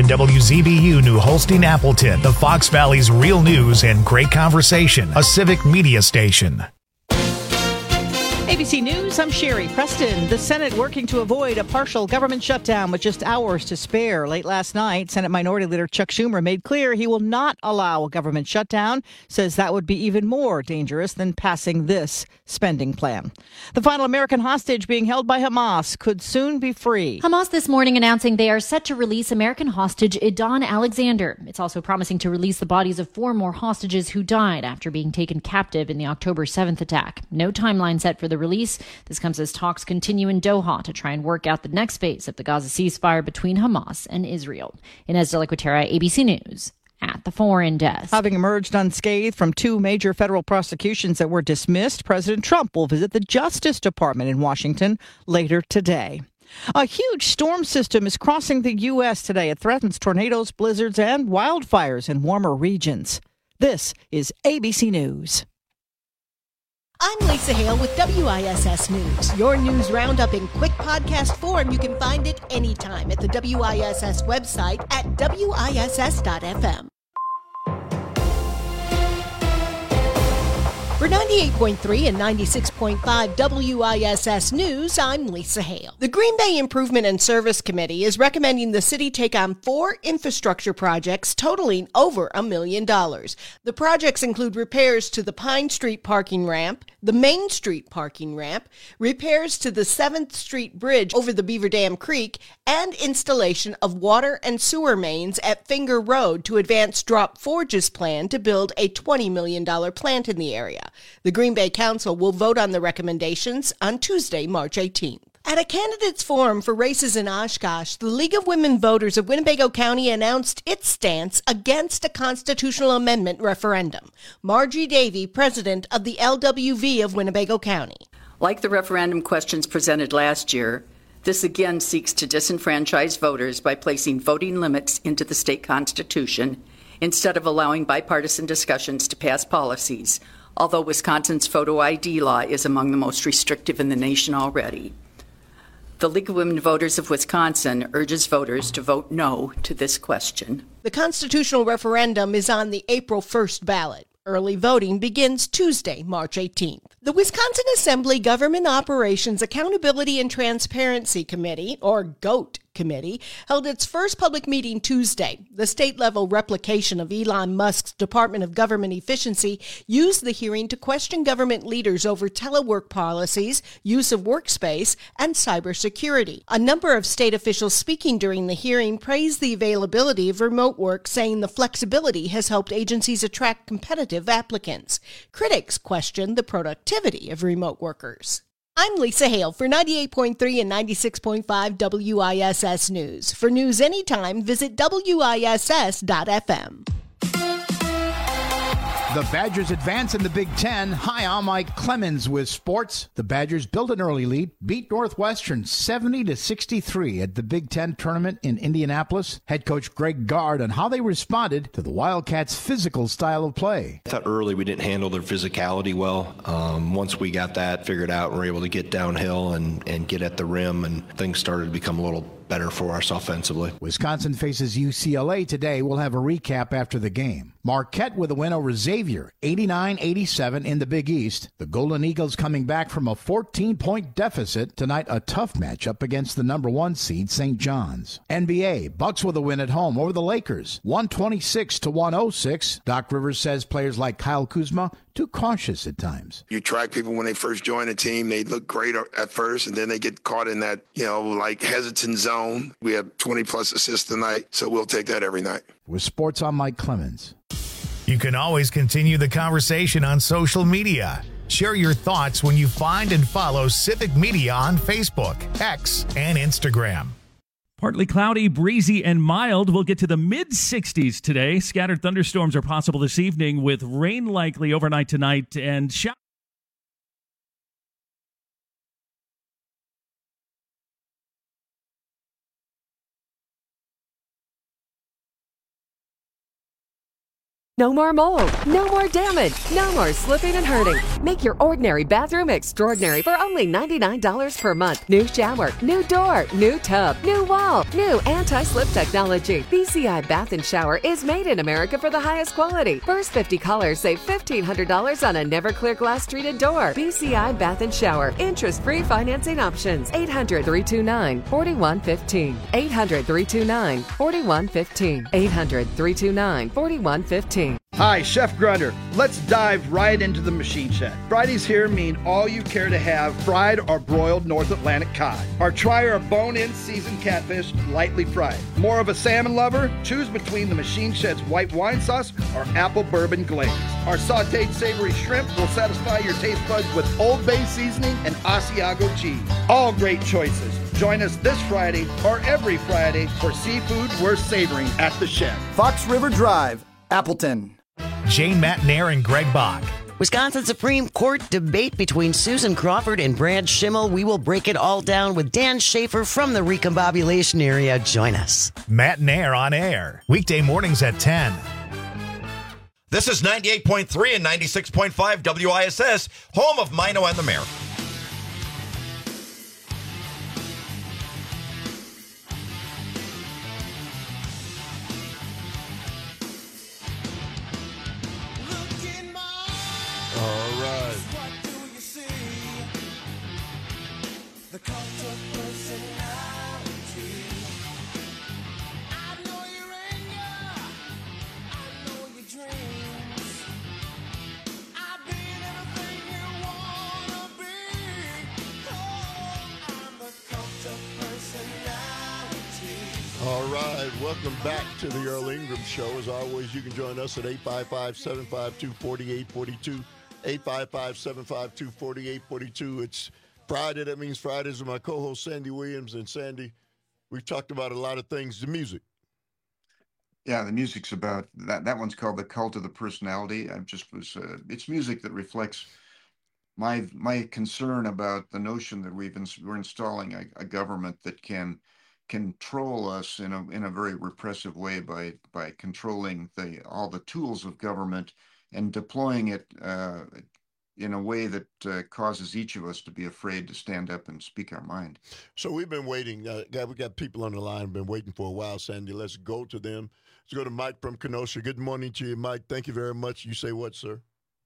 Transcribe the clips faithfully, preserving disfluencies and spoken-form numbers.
and W Z B U New Holstein Appleton, the Fox Valley's real news and great conversation, a civic media station. A B C News, I'm Sherry Preston. The Senate working to avoid a partial government shutdown with just hours to spare. Late last night, Senate Minority Leader Chuck Schumer made clear he will not allow a government shutdown, says that would be even more dangerous than passing this spending plan. The final American hostage being held by Hamas could soon be free. Hamas this morning announcing they are set to release American hostage Idon Alexander. It's also promising to release the bodies of four more hostages who died after being taken captive in the October seventh attack. No timeline set for the release. This comes as talks continue in Doha to try and work out the next phase of the Gaza ceasefire between Hamas and Israel. Inez de la Cuetara, A B C News. At the foreign desk. Having emerged unscathed from two major federal prosecutions that were dismissed, President Trump will visit the Justice Department in Washington later today. A huge storm system is crossing the U S today. It threatens tornadoes, blizzards, and wildfires in warmer regions. This is A B C News. I'm Lisa Hale with W I S S News. Your news roundup in quick podcast form. You can find it anytime at the W I S S website at W I S S dot F M. For ninety-eight point three and ninety-six point five W I S S News, I'm Lisa Hale. The Green Bay Improvement and Service Committee is recommending the city take on four infrastructure projects totaling over a million dollars. The projects include repairs to the Pine Street parking ramp, the Main Street parking ramp, repairs to the seventh Street Bridge over the Beaver Dam Creek, and installation of water and sewer mains at Finger Road to advance Drop Forge's plan to build a twenty million dollars plant in the area. The Green Bay Council will vote on the recommendations on Tuesday, March eighteenth. At a candidates forum for races in Oshkosh, the League of Women Voters of Winnebago County announced its stance against a constitutional amendment referendum. Margie Davey, president of the L W V of Winnebago County. Like the referendum questions presented last year, this again seeks to disenfranchise voters by placing voting limits into the state constitution instead of allowing bipartisan discussions to pass policies, although Wisconsin's photo I D law is among the most restrictive in the nation already. The League of Women Voters of Wisconsin urges voters to vote no to this question. The constitutional referendum is on the April first ballot. Early voting begins Tuesday, March eighteenth. The Wisconsin Assembly Government Operations Accountability and Transparency Committee, or GOAT Committee, held its first public meeting Tuesday. The state-level replication of Elon Musk's Department of Government Efficiency used the hearing to question government leaders over telework policies, use of workspace, and cybersecurity. A number of state officials speaking during the hearing praised the availability of remote work, saying the flexibility has helped agencies attract competitive applicants. Critics questioned the productivity of remote workers. I'm Lisa Hale for ninety-eight point three and ninety-six point five W I S S News. For news anytime, visit W I S S dot F M. The Badgers advance in the Big Ten. Hi, I'm Mike Clemens with sports. The Badgers built an early lead, beat Northwestern seventy to sixty-three at the Big Ten tournament in Indianapolis. Head coach Greg Gard on how they responded to the Wildcats' physical style of play. I thought early we didn't handle their physicality well. Um, once we got that figured out, we were able to get downhill and, and get at the rim, and things started to become a little better for us offensively. Wisconsin faces U C L A today. We'll have a recap after the game. Marquette with a win over Xavier, eighty-nine eighty-seven in the Big East. The Golden Eagles coming back from a fourteen-point deficit. Tonight, a tough matchup against the number one seed, Saint John's. N B A, Bucks with a win at home over the Lakers, one twenty-six to one oh six. Doc Rivers says players like Kyle Kuzma too cautious at times. You track people when they first join a team, they look great at first, and then they get caught in that, you know, like hesitant zone. We have twenty plus assists tonight, so we'll take that every night. With sports, I'm Mike Clemens. You can always continue the conversation on social media. Share your thoughts when you find and follow Civic Media on Facebook, X, and Instagram. Partly cloudy, breezy, and mild. We'll get to the mid sixties today. Scattered thunderstorms are possible this evening with rain likely overnight tonight and showers. No more mold, no more damage, no more slipping and hurting. Make your ordinary bathroom extraordinary for only ninety-nine dollars per month. New shower, new door, new tub, new wall, new anti-slip technology. B C I Bath and Shower is made in America for the highest quality. First fifty callers save fifteen hundred dollars on a never clear glass treated door. B C I Bath and Shower. Interest-free financing options. eight hundred, three two nine, four one one five. eight hundred, three two nine, four one one five. eight hundred, three two nine, four one one five. Hi, Chef Grunder. Let's dive right into the machine shed. Fridays here mean all you care to have fried or broiled North Atlantic cod. Or try our bone-in seasoned catfish lightly fried. More of a salmon lover? Choose between the machine shed's white wine sauce or apple bourbon glaze. Our sauteed savory shrimp will satisfy your taste buds with Old Bay seasoning and Asiago cheese. All great choices. Join us this Friday or every Friday for seafood worth savoring at the shed. Fox River Drive, Appleton. Jane Matnair and Greg Bach. Wisconsin Supreme Court debate between Susan Crawford and Brad Schimmel. We will break it all down with Dan Schaefer from the Recombobulation area. Join us. Matnair on air. Weekday mornings at ten. This is ninety-eight point three and ninety-six point five W I S S, home of Mino and the Mayor. All right. All right, welcome back to the Earl Ingram Show. As always, you can join us at eight five five, seven five two, four eight four two, eight five five, seven five two, four eight four two. It's Friday. That means Fridays with my co-host, Sandy Williams. And, Sandy, we've talked about a lot of things. The music. Yeah, the music's about that. That one's called The Cult of the Personality. I just was. Uh, it's music that reflects my my concern about the notion that we've been, we're installing a, a government that can control us in a in a very repressive way by by controlling the all the tools of government and deploying it uh, in a way that uh, causes each of us to be afraid to stand up and speak our mind. So we've been waiting. Uh, we got people on the line, been waiting for a while, Sandy. Let's go to them. Let's go to Mike from Kenosha. Good morning to you, Mike. Thank you very much. You say what, sir?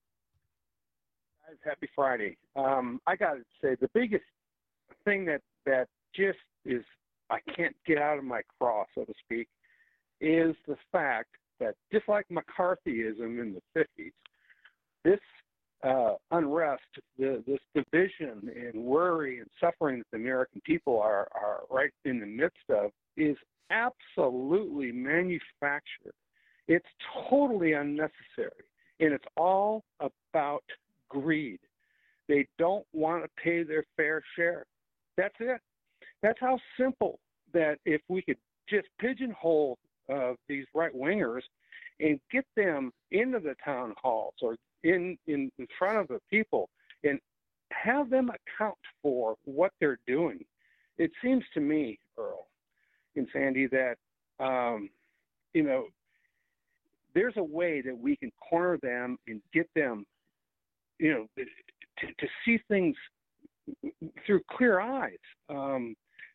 Guys, happy Friday. Um, I got to say, the biggest thing that, that just is I can't get out of my craw, so to speak, is the fact that just like McCarthyism in the fifties, this uh, unrest, the, this division and worry and suffering that the American people are, are right in the midst of is absolutely manufactured. It's totally unnecessary, and it's all about greed. They don't want to pay their fair share. That's it. That's how simple that if we could just pigeonhole uh, these right-wingers and get them into the town halls or in, in, in front of the people and have them account for what they're doing. It seems to me, Earl and Sandy, that, um, you know, there's a way that we can corner them and get them, you know, to, to see things through clear eyes. Um,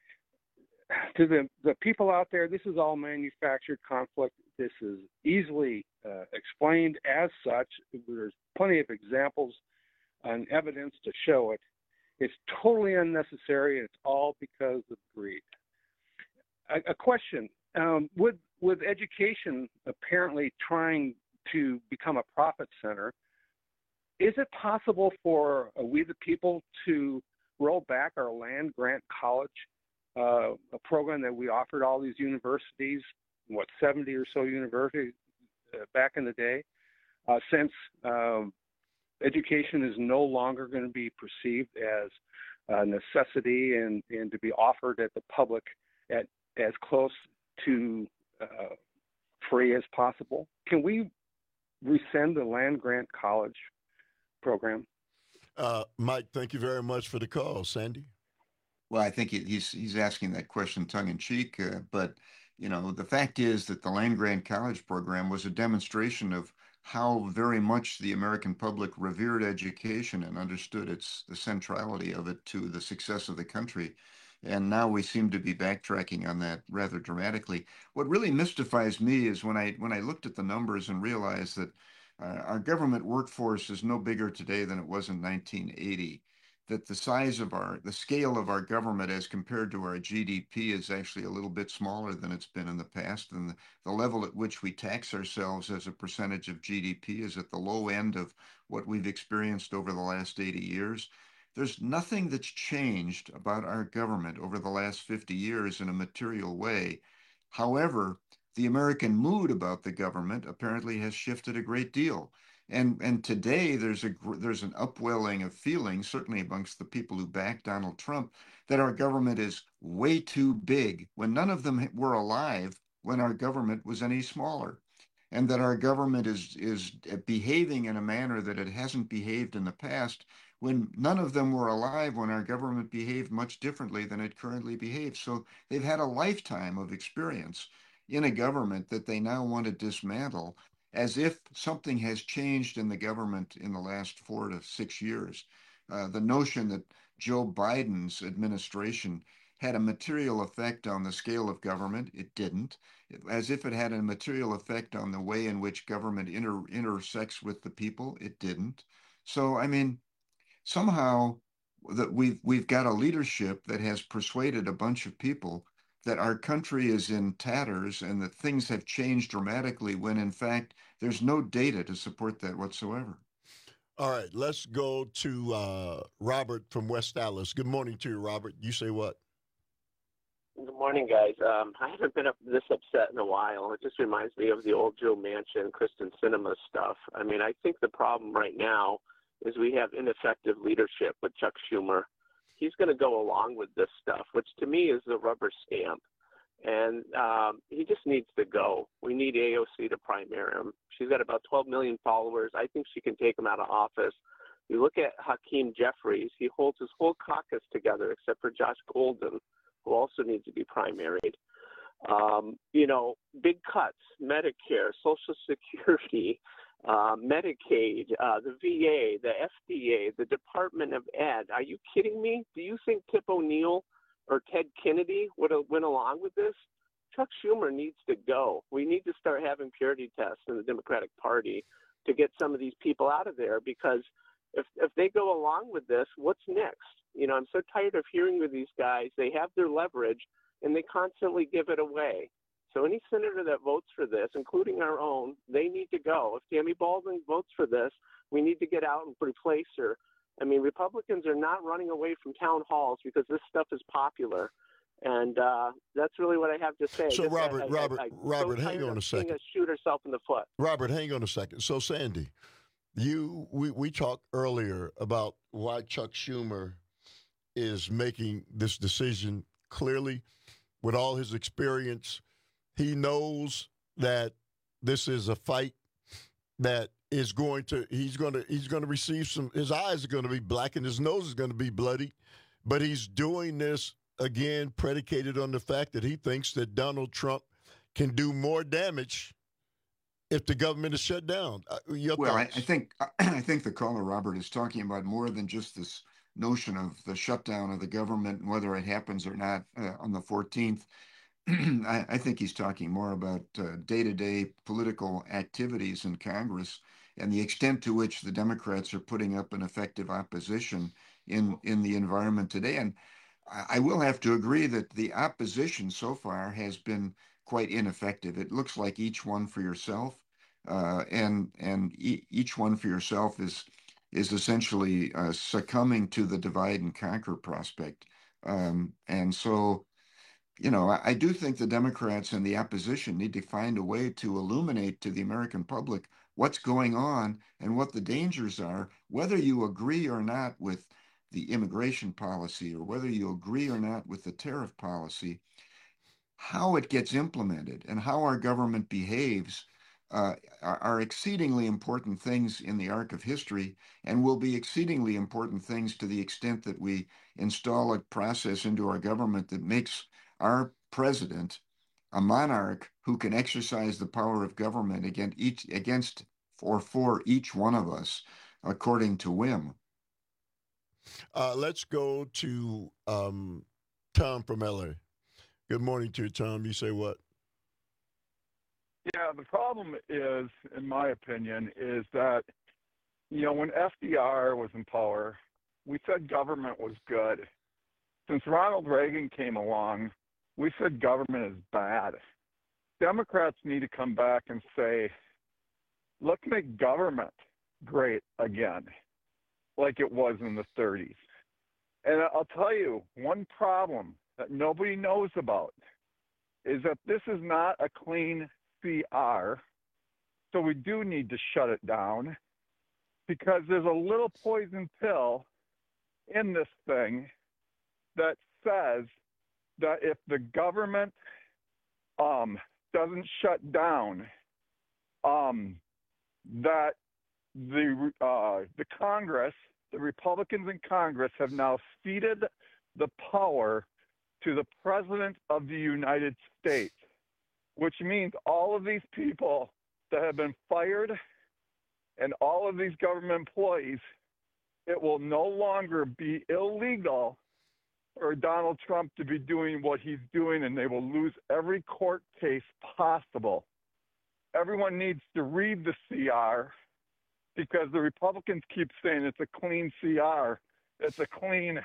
to the, the people out there, this is all manufactured conflict. This is easily uh, explained as such. There's plenty of examples and evidence to show it. It's totally unnecessary, and it's all because of greed. A, a question, um, with, with education apparently trying to become a profit center, is it possible for uh, we the people to roll back our land grant college, uh, a program that we offered all these universities, what, seventy or so universities uh, back in the day, uh, since um, education is no longer going to be perceived as a necessity and, and to be offered at the public at as close to uh, free as possible? Can we rescind the land grant college program? Uh, Mike, thank you very much for the call. Sandy? Well, I think he's he's asking that question tongue-in-cheek, uh, but, you know, the fact is that the land-grant college program was a demonstration of how very much the American public revered education and understood its the centrality of it to the success of the country. And now we seem to be backtracking on that rather dramatically. What really mystifies me is when I when I looked at the numbers and realized that uh, our government workforce is no bigger today than it was in nineteen eighty. That the size of our, the scale of our government as compared to our G D P is actually a little bit smaller than it's been in the past. And the, the level at which we tax ourselves as a percentage of G D P is at the low end of what we've experienced over the last eighty years. There's nothing that's changed about our government over the last fifty years in a material way. However, the American mood about the government apparently has shifted a great deal. And and today there's a there's an upwelling of feeling, certainly amongst the people who back Donald Trump, that our government is way too big when none of them were alive when our government was any smaller, and that our government is is behaving in a manner that it hasn't behaved in the past when none of them were alive when our government behaved much differently than it currently behaves. So they've had a lifetime of experience in a government that they now want to dismantle, as if something has changed in the government in the last four to six years. Uh, the notion that Joe Biden's administration had a material effect on the scale of government, it didn't. As if it had a material effect on the way in which government inter intersects with the people, it didn't. So, I mean, somehow that we've, we've got a leadership that has persuaded a bunch of people that our country is in tatters and that things have changed dramatically when, in fact, there's no data to support that whatsoever. All right, let's go to uh, Robert from West Dallas. Good morning to you, Robert. You say what? Good morning, guys. Um, I haven't been up this upset in a while. It just reminds me of the old Joe Manchin, Kristen Sinema stuff. I mean, I think the problem right now is we have ineffective leadership with Chuck Schumer. He's going to go along with this stuff, which to me is a rubber stamp. And um, he just needs to go. We need A O C to primary him. She's got about twelve million followers. I think she can take him out of office. You look at Hakeem Jeffries, he holds his whole caucus together except for Josh Golden, who also needs to be primaried. Um, you know, big cuts, Medicare, Social Security, uh, Medicaid, uh, the V A, the F D A, the Department of Ed. Are you kidding me? Do you think Tip O'Neill or Ted Kennedy would have went along with this? Chuck Schumer needs to go. We need to start having purity tests in the Democratic Party to get some of these people out of there, because if if they go along with this, what's next? You know, I'm so tired of hearing with these guys. They have their leverage, and they constantly give it away. So any senator that votes for this, including our own, they need to go. If Tammy Baldwin votes for this, we need to get out and replace her. I mean, Republicans are not running away from town halls because this stuff is popular. And uh, that's really what I have to say. So, Just, Robert, I, I, Robert, I, I, Robert, so hang on a second. Us shoot herself in the foot. Robert, hang on a second. So, Sandy, you we, we talked earlier about why Chuck Schumer is making this decision. Clearly, with all his experience, he knows that this is a fight that is going to he's going to he's going to receive some. His eyes are going to be black and his nose is going to be bloody, but he's doing this again predicated on the fact that he thinks that Donald Trump can do more damage if the government is shut down. Your well, I, I think I think the caller, Robert, is talking about more than just this notion of the shutdown of the government and whether it happens or not uh, on the fourteenth. I, I think he's talking more about uh, day-to-day political activities in Congress and the extent to which the Democrats are putting up an effective opposition in, in the environment today. And I, I will have to agree that the opposition so far has been quite ineffective. It looks like each one for yourself, uh, and and e each one for yourself is is essentially uh, succumbing to the divide and conquer prospect. Um, and so, you know, I, I do think the Democrats and the opposition need to find a way to illuminate to the American public what's going on and what the dangers are, whether you agree or not with the immigration policy or whether you agree or not with the tariff policy. How it gets implemented and how our government behaves uh, are, are exceedingly important things in the arc of history, and will be exceedingly important things to the extent that we install a process into our government that makes our president a monarch who can exercise the power of government against each against or for each one of us, according to whim. Uh, let's go to um, Tom from L A. Good morning to you, Tom. You say what? Yeah, the problem is, in my opinion, is that, you know, when F D R was in power, we said government was good. Since Ronald Reagan came along, we said government is bad. Democrats need to come back and say, let's make government great again, like it was in the thirties. And I'll tell you, one problem that nobody knows about is that this is not a clean C R, so we do need to shut it down, because there's a little poison pill in this thing that says that if the government um, doesn't shut down, um, that the uh, the Congress, the Republicans in Congress, have now ceded the power to the President of the United States, which means all of these people that have been fired and all of these government employees, it will no longer be illegal for Donald Trump to be doing what he's doing, and they will lose every court case possible. Everyone needs to read the C R, because the Republicans keep saying it's a clean C R. It's a clean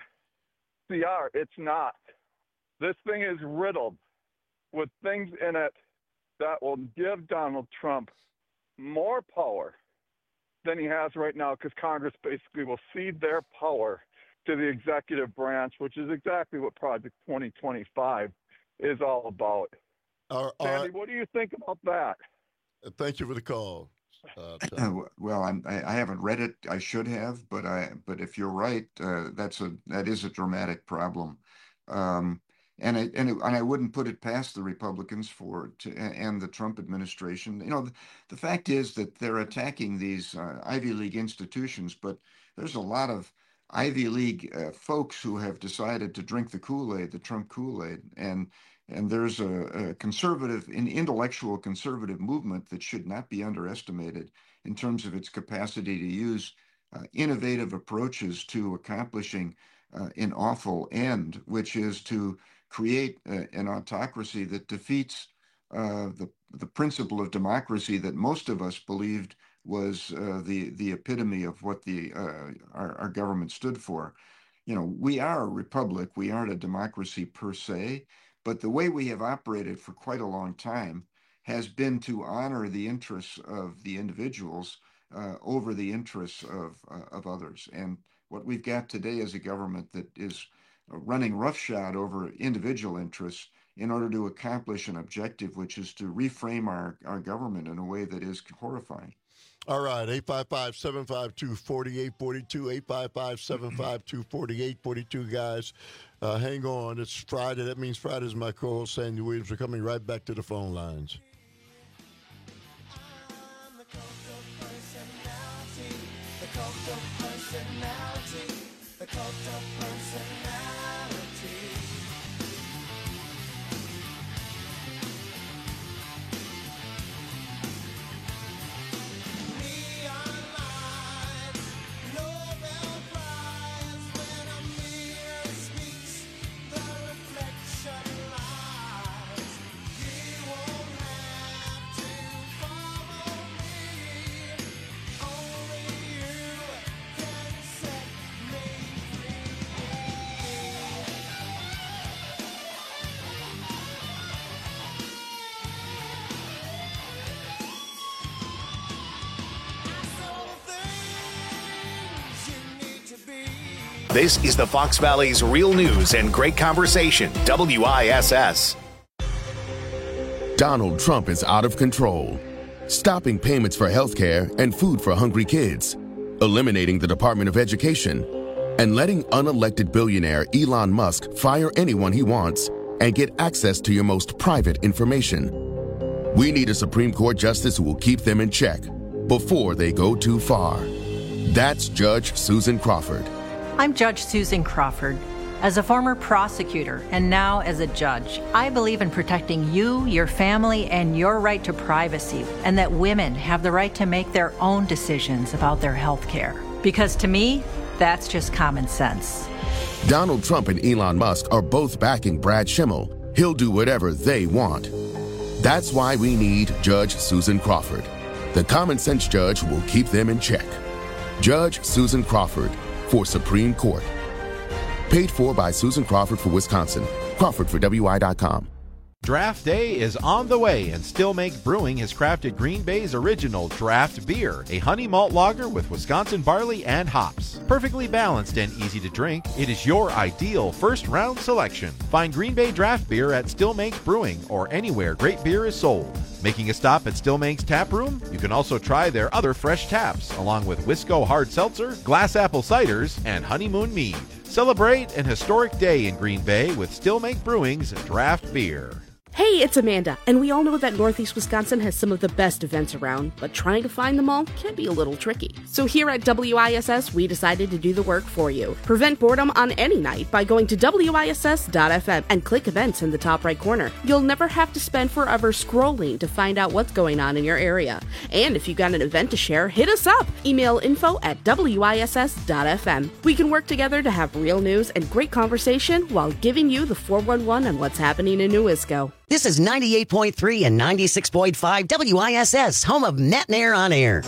C R. It's not. This thing is riddled with things in it that will give Donald Trump more power than he has right now, because Congress basically will cede their power to the executive branch, which is exactly what Project twenty twenty-five is all about. All, all Sandy, right. what do you think about that? Thank you for the call. Uh, well, I'm, I I haven't read it. I should have, but I but if you're right, uh, that's a that is a dramatic problem, um, and I and, it, and I wouldn't put it past the Republicans for to and the Trump administration. You know, the, the fact is that they're attacking these uh, Ivy League institutions, but there's a lot of Ivy League uh, folks who have decided to drink the Kool-Aid, the Trump Kool-Aid, and and there's a, a conservative, an intellectual conservative movement that should not be underestimated in terms of its capacity to use uh, innovative approaches to accomplishing uh, an awful end, which is to create uh, an autocracy that defeats uh, the the principle of democracy that most of us believed was uh, the the epitome of what the uh, our, our government stood for. You know, we are a republic. We aren't a democracy per se, but the way we have operated for quite a long time has been to honor the interests of the individuals uh, over the interests of uh, of others. And what we've got today is a government that is running roughshod over individual interests in order to accomplish an objective, which is to reframe our, our government in a way that is horrifying. All right, eight five five, seven five two, four eight four two, eight five five, seven five two, four eight four two, guys. Uh, hang on. It's Friday. That means Friday's my co-host, Sandy Williams. We're coming right back to the phone lines. This is the Fox Valley's Real News and Great Conversation, W I S S. Donald Trump is out of control, stopping payments for health care and food for hungry kids, eliminating the Department of Education, and letting unelected billionaire Elon Musk fire anyone he wants and get access to your most private information. We need a Supreme Court justice who will keep them in check before they go too far. That's Judge Susan Crawford. I'm Judge Susan Crawford. As a former prosecutor and now as a judge, I believe in protecting you, your family, and your right to privacy, and that women have the right to make their own decisions about their health care. Because to me, that's just common sense. Donald Trump and Elon Musk are both backing Brad Schimmel. He'll do whatever they want. That's why we need Judge Susan Crawford, the common sense judge who will keep them in check. Judge Susan Crawford for Supreme Court. Paid for by Susan Crawford for Wisconsin. Crawford for W I dot com. Draft Day is on the way, and Still Make Brewing has crafted Green Bay's original draft beer, a honey malt lager with Wisconsin barley and hops. Perfectly balanced and easy to drink, it is your ideal first-round selection. Find Green Bay draft beer at Still Make Brewing or anywhere great beer is sold. Making a stop at Still Make's Tap Room? You can also try their other fresh taps, along with Wisco Hard Seltzer, Glass Apple Ciders, and Honeymoon Mead. Celebrate an historic day in Green Bay with Still Make Brewing's draft beer. Hey, it's Amanda, and we all know that Northeast Wisconsin has some of the best events around, but trying to find them all can be a little tricky. So here at W I S S, we decided to do the work for you. Prevent boredom on any night by going to W I S S dot F M and click events in the top right corner. You'll never have to spend forever scrolling to find out what's going on in your area. And if you got an event to share, hit us up. Email info at W I S S dot F M. We can work together to have real news and great conversation while giving you the four one one on what's happening in New Wisco. This is ninety-eight point three and ninety-six point five W I S S, home of Net and Air on Air.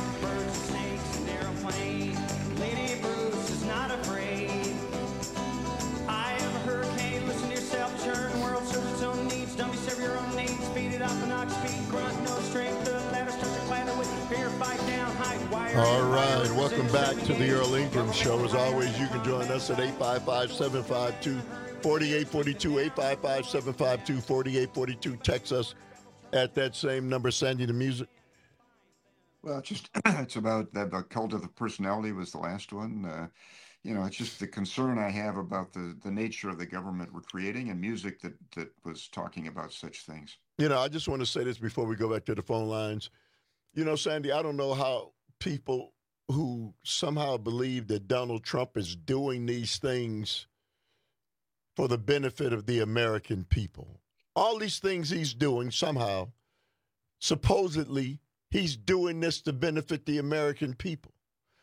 All right, welcome back to the Earl Ingram Show. As always, you can join us at eight five five, seven five two, four eight four two, eight five five, seven five two, four eight four two. Text us at that same number. Sandy, the music. Well, it's just it's about that the cult of the personality was the last one. Uh, you know, it's just the concern I have about the, the nature of the government we're creating and music that, that was talking about such things. You know, I just want to say this before we go back to the phone lines. You know, Sandy, I don't know how people who somehow believe that Donald Trump is doing these things for the benefit of the American people. All these things he's doing somehow, supposedly, he's doing this to benefit the American people.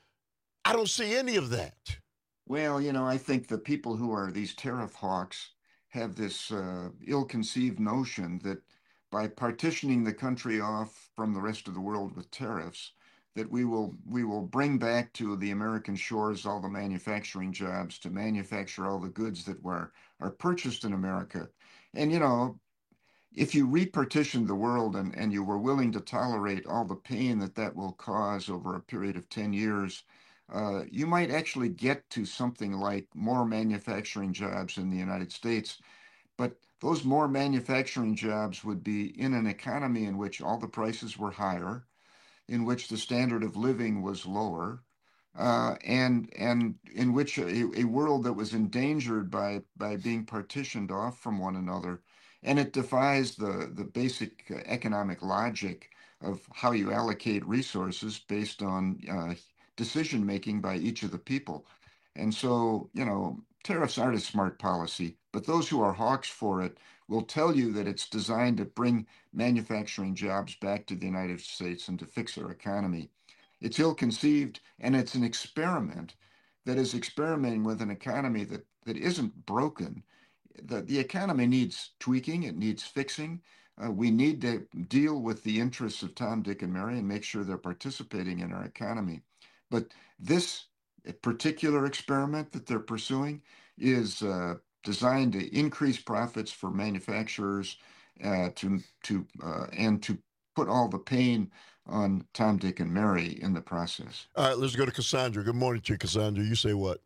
I don't see any of that. Well, you know, I think the people who are these tariff hawks have this uh, ill-conceived notion that by partitioning the country off from the rest of the world with tariffs, that we will we will bring back to the American shores all the manufacturing jobs to manufacture all the goods that were are purchased in America. And, you know, if you repartitioned the world and, and you were willing to tolerate all the pain that that will cause over a period of ten years, uh, you might actually get to something like more manufacturing jobs in the United States. But those more manufacturing jobs would be in an economy in which all the prices were higher, in which the standard of living was lower, uh, and and in which a, a world that was endangered by by being partitioned off from one another. And it defies the, the basic economic logic of how you allocate resources based on uh, decision-making by each of the people. And so, you know, tariffs aren't a smart policy, but those who are hawks for it will tell you that it's designed to bring manufacturing jobs back to the United States and to fix our economy. It's ill-conceived, and it's an experiment that is experimenting with an economy that, that isn't broken. The, the economy needs tweaking, it needs fixing. Uh, we need to deal with the interests of Tom, Dick, and Mary and make sure they're participating in our economy. But this particular experiment that they're pursuing is uh, designed to increase profits for manufacturers uh, to to uh, and to put all the pain on Tom, Dick, and Mary in the process. All right, let's go to Cassandra. Good morning to you, Cassandra. You say what?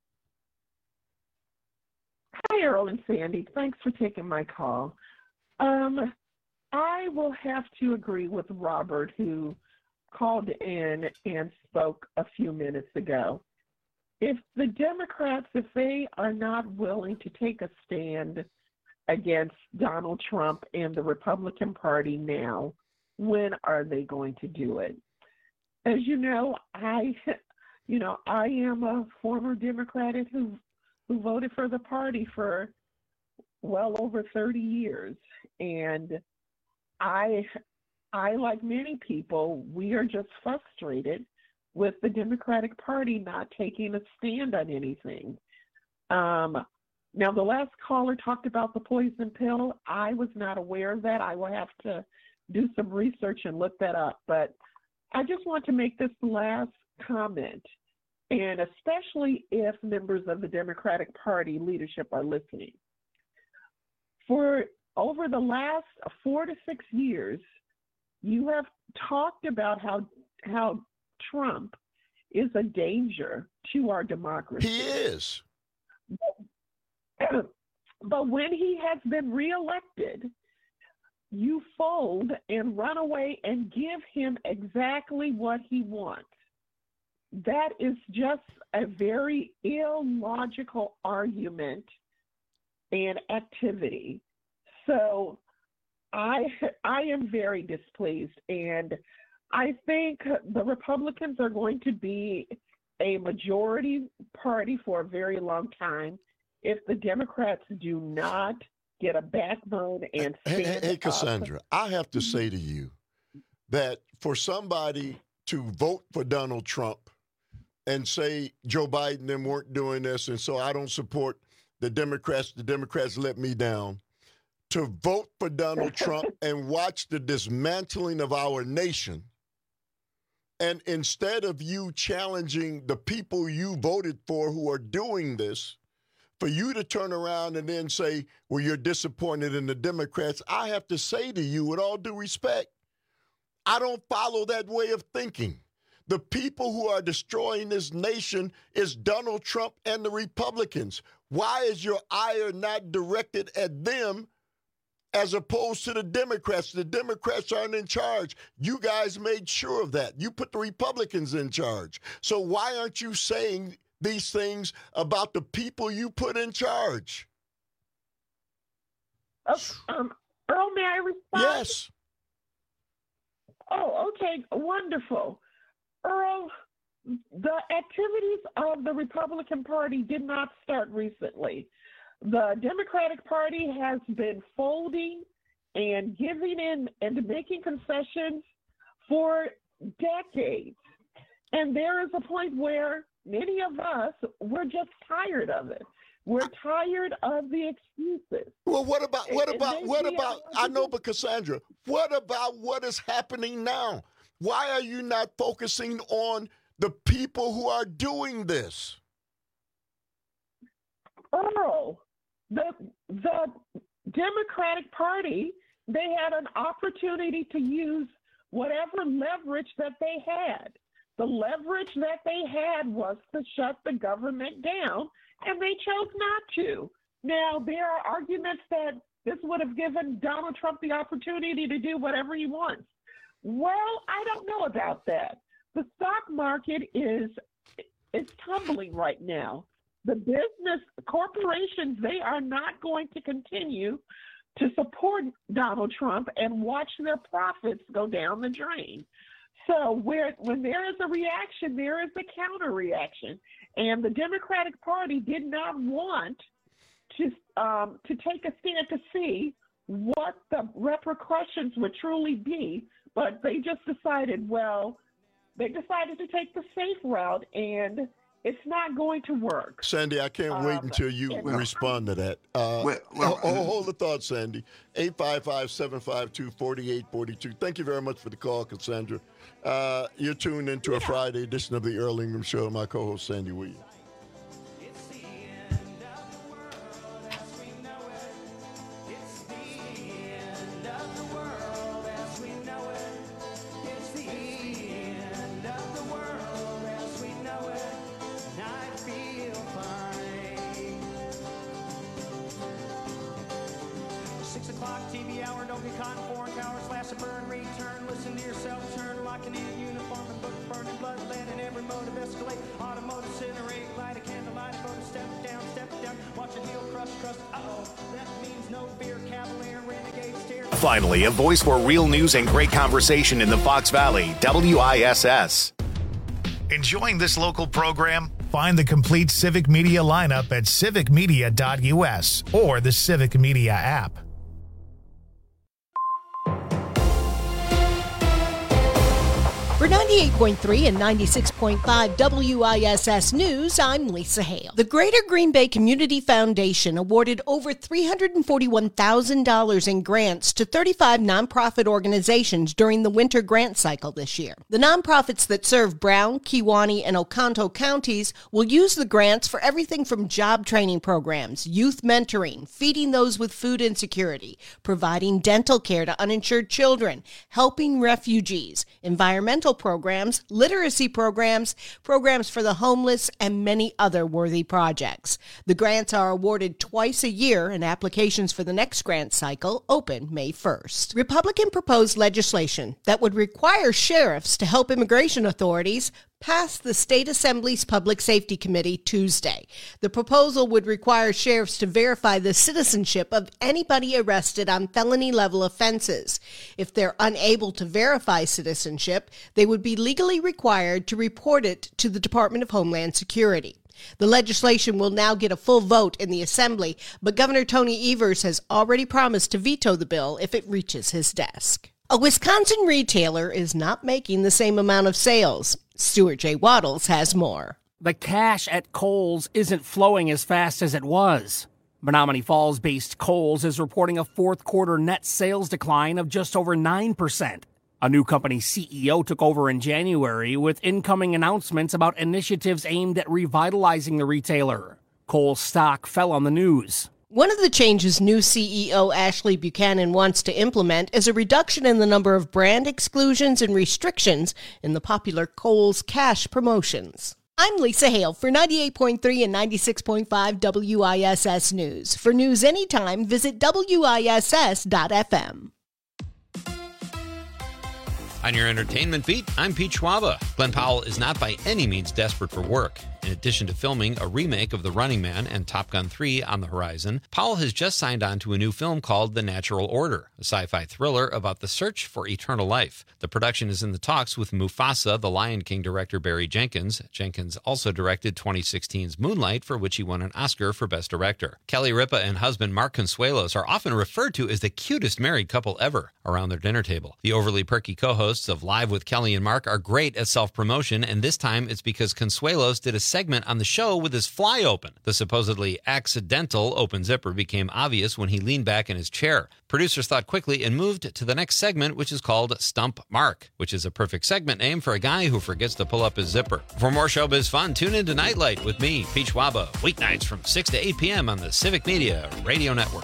Hi, Earl and Sandy. Thanks for taking my call. Um, I will have to agree with Robert, who called in and spoke a few minutes ago. If the Democrats, if they are not willing to take a stand against Donald Trump and the Republican Party now, when are they going to do it? As you know, I, you know, I am a former Democrat who who voted for the party for well over thirty years. And I, I, like many people, we are just frustrated with the Democratic Party not taking a stand on anything. Um, now, the last caller talked about the poison pill. I was not aware of that. I will have to do some research and look that up. But I just want to make this last comment, and especially if members of the Democratic Party leadership are listening. For over the last four to six years, you have talked about how how Trump is a danger to our democracy. He is. But, but when he has been reelected, you fold and run away and give him exactly what he wants. That is just a very illogical argument and activity. So I I am very displeased, and I think the Republicans are going to be a majority party for a very long time if the Democrats do not get a backbone and stand Hey, hey Cassandra, up. I have to say to you that for somebody to vote for Donald Trump and say Joe Biden and them weren't doing this, and so I don't support the Democrats, the Democrats let me down, to vote for Donald Trump and watch the dismantling of our nation, and instead of you challenging the people you voted for who are doing this, for you to turn around and then say, well, you're disappointed in the Democrats, I have to say to you, with all due respect, I don't follow that way of thinking. The people who are destroying this nation is Donald Trump and the Republicans. Why is your ire not directed at them as opposed to the Democrats? The Democrats aren't in charge. You guys made sure of that. You put the Republicans in charge. So why aren't you saying these things about the people you put in charge? Oh, um, Earl, may I respond? Yes. Oh, okay, wonderful. Earl, the activities of the Republican Party did not start recently. The Democratic Party has been folding and giving in and making concessions for decades. And there is a point where many of us, we're just tired of it. We're tired of the excuses. Well, what about, what about, what they- about, I know, but Cassandra, what about what is happening now? Why are you not focusing on the people who are doing this? Earl, the, the Democratic Party, they had an opportunity to use whatever leverage that they had. The leverage that they had was to shut the government down, and they chose not to. Now, there are arguments that this would have given Donald Trump the opportunity to do whatever he wants. Well, I don't know about that. The stock market is is tumbling right now. The business corporations, they are not going to continue to support Donald Trump and watch their profits go down the drain. So where when there is a reaction, there is a counter reaction. And the Democratic Party did not want to um, to take a stand to see what the repercussions would truly be, but they just decided, well, they decided to take the safe route, and it's not going to work. Sandy, I can't Um, wait until you and- respond to that. Uh, Well, well, hold, hold the thought, Sandy. eight five five, seven five two, four eight four two. Thank you very much for the call, Cassandra. Uh, you're tuned into a Friday edition of the Earl Ingram Show. My co-host, Sandy Williams. Six o'clock T V hour, don't get caught in foreign cowards, slash and burn, return, listen to yourself, turn, locking in uniform and book, burning blood, lead in every motive, escalate, automotive, incinerate, light a candle, light a photo, step down, step down, watch it heal, crush, crust, uh-oh, that means no fear, cavalier, renegade, stare. Finally, a voice for real news and great conversation in the Fox Valley, W I S S. Enjoying this local program? Find the complete Civic Media lineup at civic media dot u s or the Civic Media app. For ninety-eight point three and ninety-six point five W I S S News, I'm Lisa Hale. The Greater Green Bay Community Foundation awarded over three hundred forty-one thousand dollars in grants to thirty-five nonprofit organizations during the winter grant cycle this year. The nonprofits that serve Brown, Kewaunee, and Oconto counties will use the grants for everything from job training programs, youth mentoring, feeding those with food insecurity, providing dental care to uninsured children, helping refugees, environmental programs, literacy programs, programs for the homeless, and many other worthy projects. The grants are awarded twice a year, and applications for the next grant cycle open May first. Republican proposed legislation that would require sheriffs to help immigration authorities passed the State Assembly's Public Safety Committee Tuesday. The proposal would require sheriffs to verify the citizenship of anybody arrested on felony-level offenses. If they're unable to verify citizenship, they would be legally required to report it to the Department of Homeland Security. The legislation will now get a full vote in the Assembly, but Governor Tony Evers has already promised to veto the bill if it reaches his desk. A Wisconsin retailer is not making the same amount of sales. Stuart J. Waddles has more. The cash at Kohl's isn't flowing as fast as it was. Menominee Falls-based Kohl's is reporting a fourth quarter net sales decline of just over nine percent. A new company C E O took over in January with incoming announcements about initiatives aimed at revitalizing the retailer. Kohl's stock fell on the news. One of the changes new C E O Ashley Buchanan wants to implement is a reduction in the number of brand exclusions and restrictions in the popular Kohl's Cash promotions. I'm Lisa Hale for ninety-eight point three and ninety-six point five W I S S News. For news anytime, visit W I S S dot F M. On your entertainment beat, I'm Pete Schwaba. Glenn Powell is not by any means desperate for work. In addition to filming a remake of The Running Man and Top Gun three on the horizon, Powell has just signed on to a new film called The Natural Order, a sci-fi thriller about the search for eternal life. The production is in the talks with Mufasa, the Lion King director Barry Jenkins. Jenkins also directed twenty sixteen's Moonlight, for which he won an Oscar for Best Director. Kelly Ripa and husband Mark Consuelos are often referred to as the cutest married couple ever around their dinner table. The overly perky co-hosts of Live with Kelly and Mark are great at self-promotion, and this time it's because Consuelos did a segment on the show with his fly open. The supposedly accidental open zipper became obvious when he leaned back in his chair. Producers thought quickly and moved to the next segment, which is called Stump Mark, which is a perfect segment name for a guy who forgets to pull up his zipper. For more showbiz fun, tune in to Nightlight with me, Pete Schwaba, weeknights from six to eight p.m. on the Civic Media Radio Network.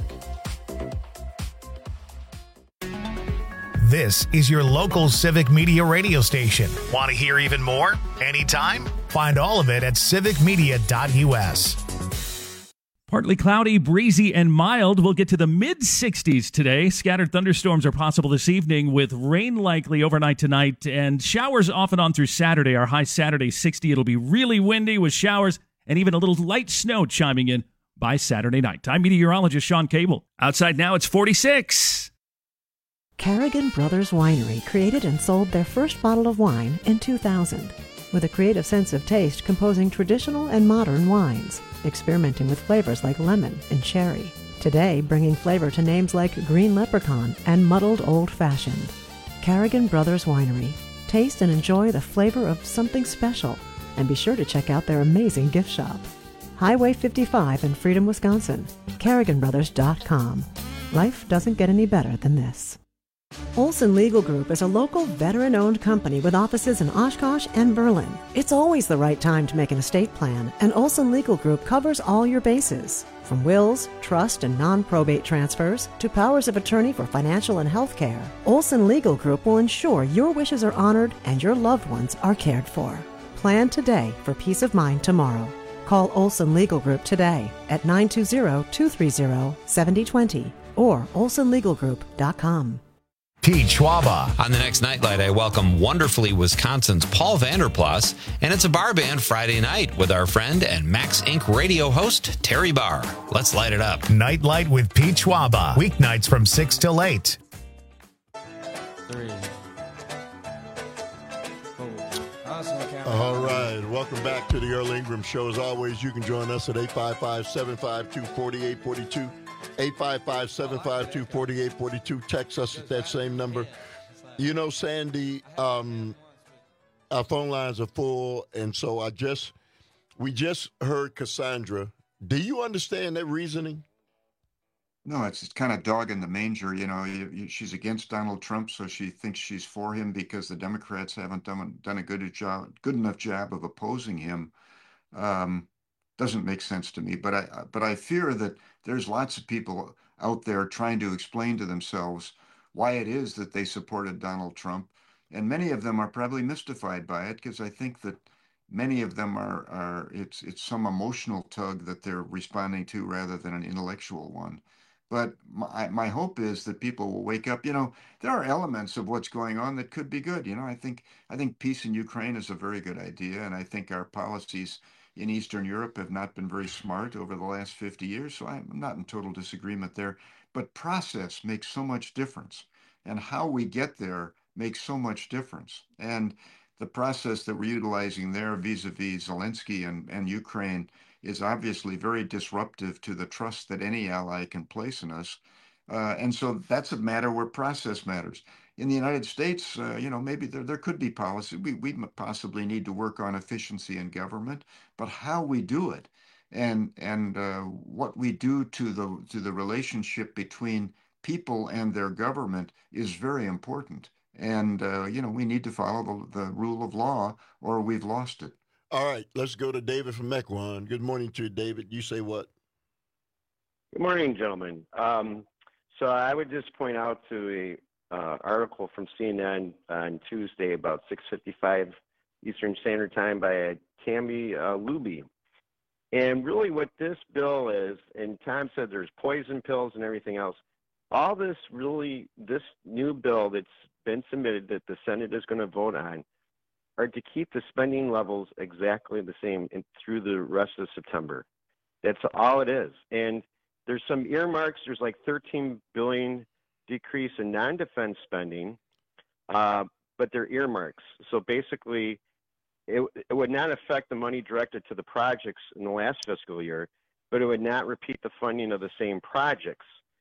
This is your local Civic Media radio station. Want to hear even more? Anytime? Find all of it at civic media dot u s. Partly cloudy, breezy, and mild. We'll get to the mid sixties today. Scattered thunderstorms are possible this evening with rain likely overnight tonight and showers off and on through Saturday. Our high Saturday sixty. It'll be really windy with showers and even a little light snow chiming in by Saturday night. I'm meteorologist Sean Cable. Outside now, it's forty-six. Carrigan Brothers Winery created and sold their first bottle of wine in two thousand. With a creative sense of taste, composing traditional and modern wines, experimenting with flavors like lemon and cherry. Today, bringing flavor to names like Green Leprechaun and Muddled Old Fashioned. Carrigan Brothers Winery. Taste and enjoy the flavor of something special. And be sure to check out their amazing gift shop. Highway fifty-five in Freedom, Wisconsin. Carrigan Brothers dot com. Life doesn't get any better than this. Olson Legal Group is a local veteran-owned company with offices in Oshkosh and Berlin. It's always the right time to make an estate plan, and Olson Legal Group covers all your bases. From wills, trust, and non-probate transfers to powers of attorney for financial and health care, Olson Legal Group will ensure your wishes are honored and your loved ones are cared for. Plan today for peace of mind tomorrow. Call Olson Legal Group today at nine two zero, two three zero, seven zero two zero or olson legal group dot com. Pete Schwaba. On the next Nightlight, I welcome wonderfully Wisconsin's Paul Vanderplas, and it's a bar band Friday night with our friend and Max Incorporated radio host, Terry Barr. Let's light it up. Nightlight with Pete Schwaba. Weeknights from six till eight. Three. Four. constantly counting. All right. Welcome back to the Earl Ingram Show. As always, you can join us at eight five five, seven five two, four eight four two. eight five five, seven five two, four eight four two. Text us at that same number. You know, Sandy, um, our phone lines are full, and so I just, we just heard Cassandra. Do you understand that reasoning? No, it's, it's kind of dog in the manger. You know, you, you, she's against Donald Trump, so she thinks she's for him because the Democrats haven't done, done a good job, good enough job of opposing him. Um, doesn't make sense to me. But I, but I fear that there's lots of people out there trying to explain to themselves why it is that they supported Donald Trump, and many of them are probably mystified by it because I think that many of them are are it's it's some emotional tug that they're responding to rather than an intellectual one. But my, my hope is that people will wake up. You know, there are elements of what's going on that could be good. You know, I think I think peace in Ukraine is a very good idea, and I think our policies in Eastern Europe have not been very smart over the last fifty years. So I'm not in total disagreement there. But process makes so much difference, and how we get there makes so much difference. And the process that we're utilizing there vis-a-vis Zelensky and, and Ukraine is obviously very disruptive to the trust that any ally can place in us. Uh, and so that's a matter where process matters. In the United States, uh, you know, maybe there, there could be policy. We, we possibly need to work on efficiency in government, but how we do it and and uh, what we do to the to the relationship between people and their government is very important. And, uh, you know, we need to follow the, the rule of law or we've lost it. All right, let's go to David from Mequon. Good morning to you, David. You say what? Good morning, gentlemen. Um, so I would just point out to a uh, article from C N N on Tuesday about six fifty-five Eastern Standard Time by uh, Tammy uh, Luby. And really what this bill is, and Tom said there's poison pills and everything else, all this really, this new bill that's been submitted that the Senate is going to vote on are to keep the spending levels exactly the same in, through the rest of September. That's all it is. And there's some earmarks. There's like thirteen billion dollars decrease in non-defense spending, uh, but they're earmarks. So basically, it, it would not affect the money directed to the projects in the last fiscal year, but it would not repeat the funding of the same projects.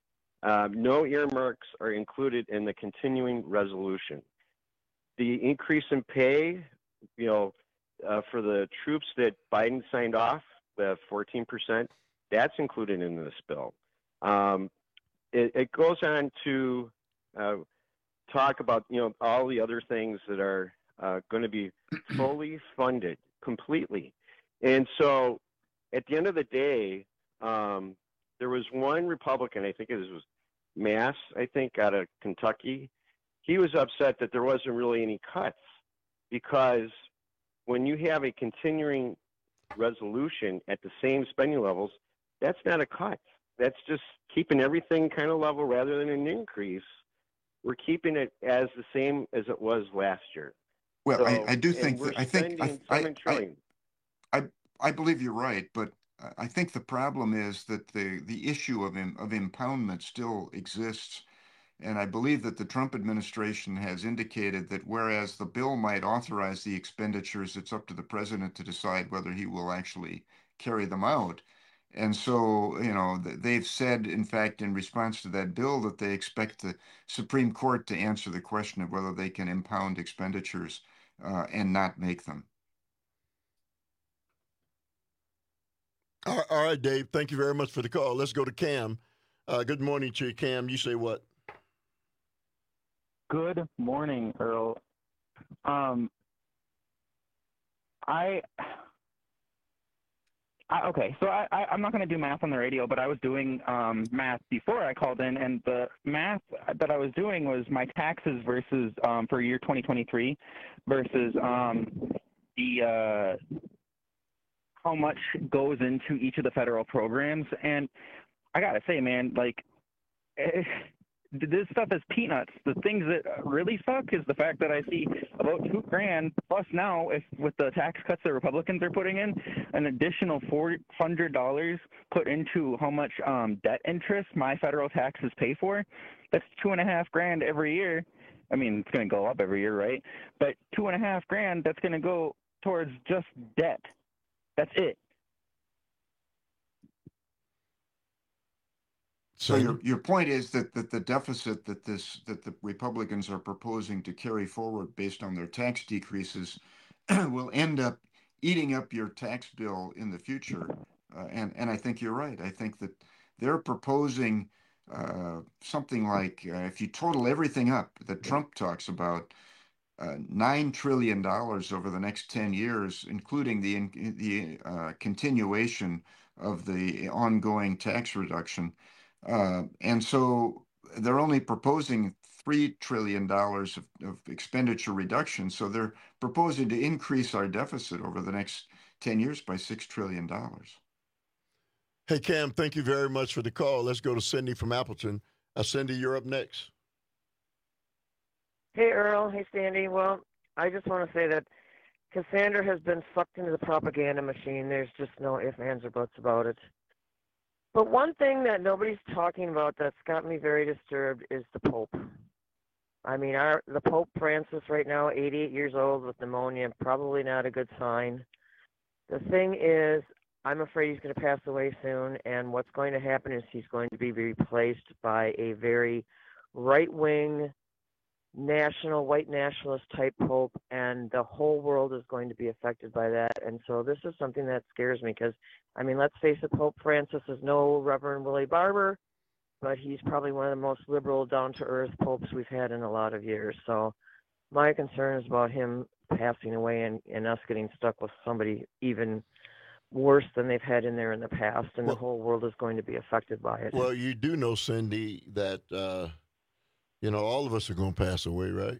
Uh, no earmarks are included in the continuing resolution. The increase in pay, you know, uh, for the troops that Biden signed off, the fourteen percent, that's included in this bill. Um, it, it goes on to uh, talk about, you know, all the other things that are uh, going to be fully funded completely. And so at the end of the day, um, there was one Republican, I think it was Mass, I think, out of Kentucky. He was upset that there wasn't really any cuts because when you have a continuing resolution at the same spending levels, that's not a cut. That's just keeping everything kind of level rather than an increase. We're keeping it as the same as it was last year. Well, so, I, I do think that I think I, I, I, I, I believe you're right, but I think the problem is that the the issue of of impoundment still exists. And I believe that the Trump administration has indicated that whereas the bill might authorize the expenditures, it's up to the president to decide whether he will actually carry them out. And so, you know, they've said, in fact, in response to that bill, that they expect the Supreme Court to answer the question of whether they can impound expenditures uh, and not make them. All right, all right, Dave. Thank you very much for the call. Let's go to Cam. Uh, good morning to you, Cam. You say what? Good morning, Earl. Um, I, I okay, so I, I I'm not going to do math on the radio, but I was doing um, math before I called in, and the math that I was doing was my taxes versus um, for year twenty twenty-three versus um, the uh, how much goes into each of the federal programs, and I gotta say, man, like. Eh, this stuff is peanuts. The things that really suck is the fact that I see about two grand plus now, if with the tax cuts the Republicans are putting in, an additional four hundred dollars put into how much um, debt interest my federal taxes pay for. That's two and a half grand every year. I mean, it's going to go up every year, right? But two and a half grand, that's going to go towards just debt. That's it. So your your point is that, that the deficit that this that the Republicans are proposing to carry forward based on their tax decreases will end up eating up your tax bill in the future. Uh, and and I think you're right. I think that they're proposing uh, something like uh, if you total everything up that Trump talks about, uh, nine trillion dollars over the next ten years, including the the uh, continuation of the ongoing tax reduction. Uh, and so they're only proposing three trillion dollars of, of expenditure reduction. So they're proposing to increase our deficit over the next ten years by six trillion dollars. Hey, Cam, thank you very much for the call. Let's go to Cindy from Appleton. Uh, Cindy, you're up next. Hey, Earl. Hey, Sandy. Well, I just want to say that Cassandra has been sucked into the propaganda machine. There's just no ifs, ands, or buts about it. But one thing that nobody's talking about that's got me very disturbed is the Pope. I mean, our the Pope Francis right now, eighty-eight years old with pneumonia, probably not a good sign. The thing is, I'm afraid he's going to pass away soon, and what's going to happen is he's going to be replaced by a very right-wing, national, white nationalist type Pope, and the whole world is going to be affected by that. And so this is something that scares me because, I mean, let's face it, Pope Francis is no Reverend Willie Barber, but he's probably one of the most liberal, down-to-earth popes we've had in a lot of years. So my concern is about him passing away and, and us getting stuck with somebody even worse than they've had in there in the past, and well, the whole world is going to be affected by it. Well, you do know, Cindy, that, uh, you know, all of us are going to pass away, right?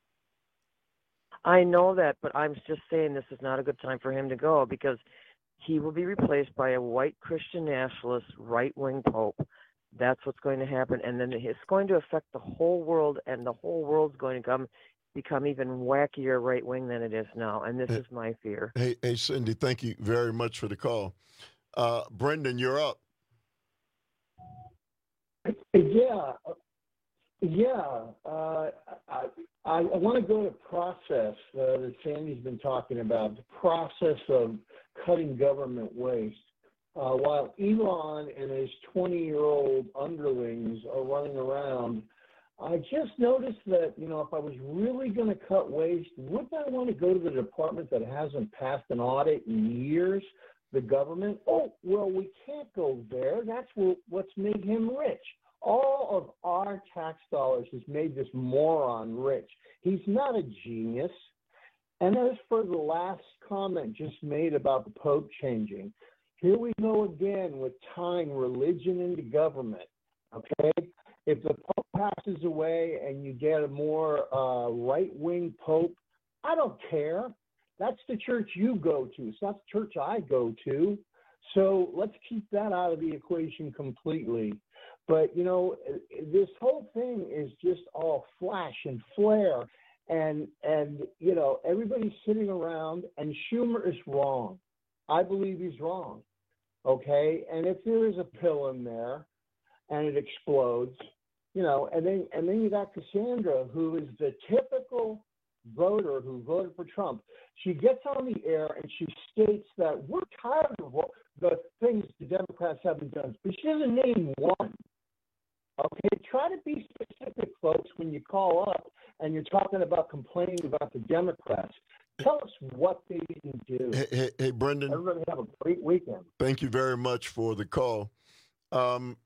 I know that, but I'm just saying this is not a good time for him to go because he will be replaced by a white Christian nationalist right-wing pope. That's what's going to happen, and then it's going to affect the whole world, and the whole world's going to come become even wackier right-wing than it is now, and this hey, is my fear. Hey, hey, Cindy, thank you very much for the call. Uh, Brendan, you're up. Yeah, yeah. Uh, I, I, I want to go to process uh, that Sandy's been talking about, the process of cutting government waste. Uh, while Elon and his twenty-year-old underlings are running around, I just noticed that, you know, if I was really going to cut waste, wouldn't I want to go to the department that hasn't passed an audit in years, the government? Oh, well, we can't go there. That's what, what's made him rich. All of our tax dollars has made this moron rich. He's not a genius. And as for the last comment just made about the Pope changing, here we go again with tying religion into government, okay? If the Pope passes away and you get a more uh, right-wing Pope, I don't care. That's the church you go to. It's not the church I go to. So let's keep that out of the equation completely. But, you know, this whole thing is just all flash and flare. And, and you know, everybody's sitting around, and Schumer is wrong. I believe he's wrong, okay? And if there is a pill in there and it explodes, you know, and then and then you got Cassandra, who is the typical voter who voted for Trump. She gets on the air and she states that we're tired of what, the things the Democrats haven't done, but she doesn't name one. Okay, try to be specific, folks, when you call up and you're talking about complaining about the Democrats. Tell us what they didn't do. Hey, hey, hey, Brendan. Everybody have a great weekend. Thank you very much for the call. Um,